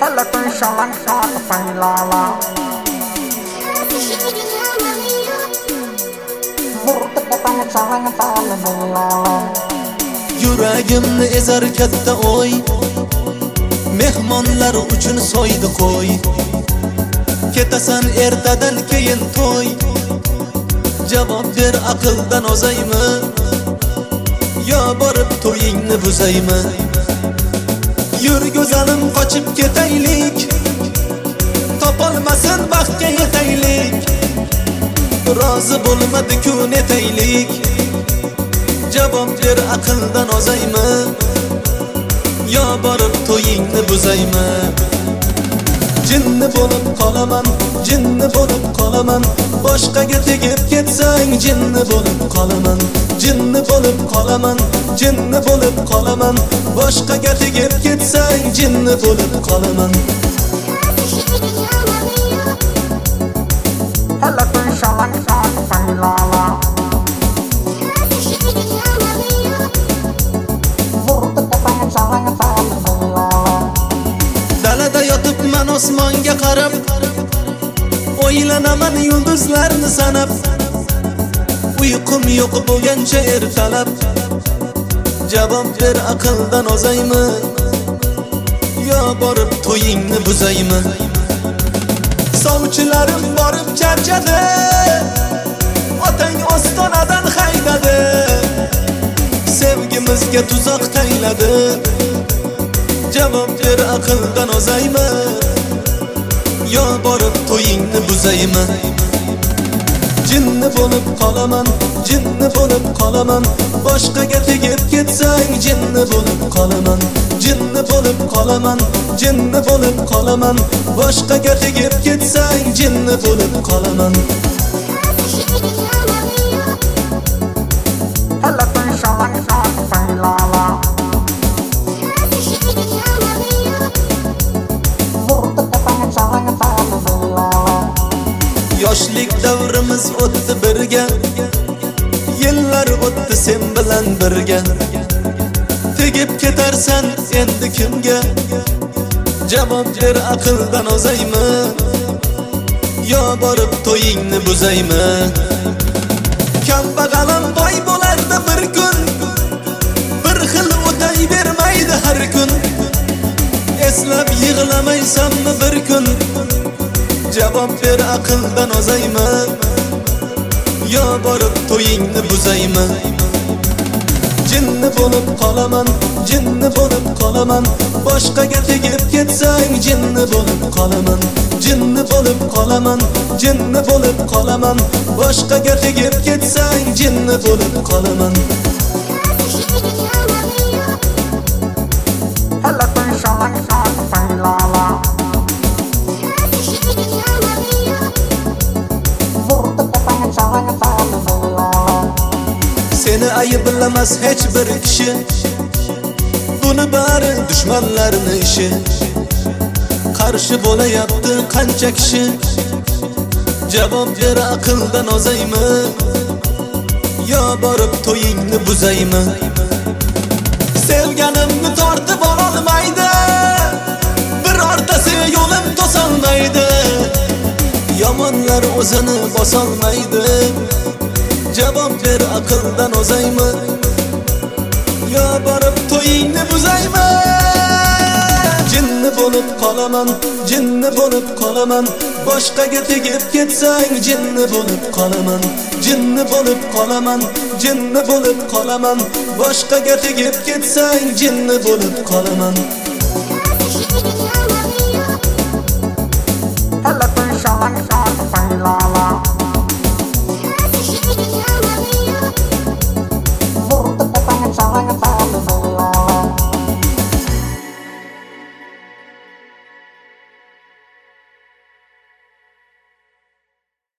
Halakan shalan shot faylala Vurdu tepene çalan falı beylala Yuragimni ezar katta o'y, mehmonlar uchun so'ydi qo'y. Ketasan ertadan keyin to'y, javob ber aqldan ozaymi, yo borib to'yingni buzaymi? Yur go'zalim qochib ketaylik, topolmasin baxtga yetaylik. Rozi bo'lmadi-ku netaylik, javob ber aqldan ozaymi, yo borib to'yingni buzaymi? Jinni bo'lib qolaman, jinni bo'lib qolaman, boshqaga tegib ketsang jinni bo'lib qolaman. Jinni bo'lib qolaman, jinni bo'lib qolaman, boshqaga tegib ketsang jinni bo'lib qolaman. Halakan shalan shot faylala Vurdu tepene çalan falı beylala Dalada yotibman osmonga qarab, o'ylanaman yulduzlarni sanab. Uyqum yo'q bo'lgancha ertalab, javob ber aqldan ozaymi, yo borib to'yingni buzaymi? Sovchilarim borib charchadi, otang ostonadan haydadi, sevgimizga tuzoq tayladi, javob ber aqldan ozaymi, yo borib to'yingni buzaymi? Jinni bo'lib qolaman, jinni bo'lib qolaman, boshqaga tegib ketsang jinni bo'lib qolaman. Jinni bo'lib qolaman, jinni bo'lib qolaman, boshqaga tegib ketsang jinni bo'lib qolaman. Halakan shalan shot faylala Vurdu tepene çalan falı beylala Yoshlik davrimiz o'tdi birga, yillar o'tdi sen bilan birga. Tegib ketarsan endi kimga, javob ber aqldan ozaymi, yo borib to'yingni buzaymi? Kambag'alim boy bo'lardi bir kun, bir xil o'tay bermaydi har kun. Eslab yig'lamaysanmi bir kun, javob ber aqldan ozaymi, yo borib to'yingni buzaymi? Jinni bo'lib qolaman, jinni bo'lib qolaman, boshqaga tegib ketsang jinni bo'lib qolaman. Jinni bo'lib qolaman, jinni bo'lib qolaman, boshqaga tegib ketsang jinni bo'lib qolaman. Halakan shalan shot faylala Vurdu tepene çalan falı beylala Seni ayblamas hech bir kishi, buni bari dushmanlarning ishi. Qarshi bo'layapti qancha kishi, javob ber aqldan ozaymi, yo borib to'yingni buzaymi? Sevganimni tortib ololmaydi, birortasi yo'lim to'solmaydi. Yomonlar o'zini bosolmaydi, javob ber aqldan ozaymi, yo borib to'yingni buzaymi? Jinni bo'lib qolaman, jinni bo'lib qolaman, boshqaga tegib ketsang jinni bo'lib qolaman. Jinni bo'lib qolaman, jinni bo'lib qolaman, boshqaga tegib ketsang jinni bo'lib qolaman.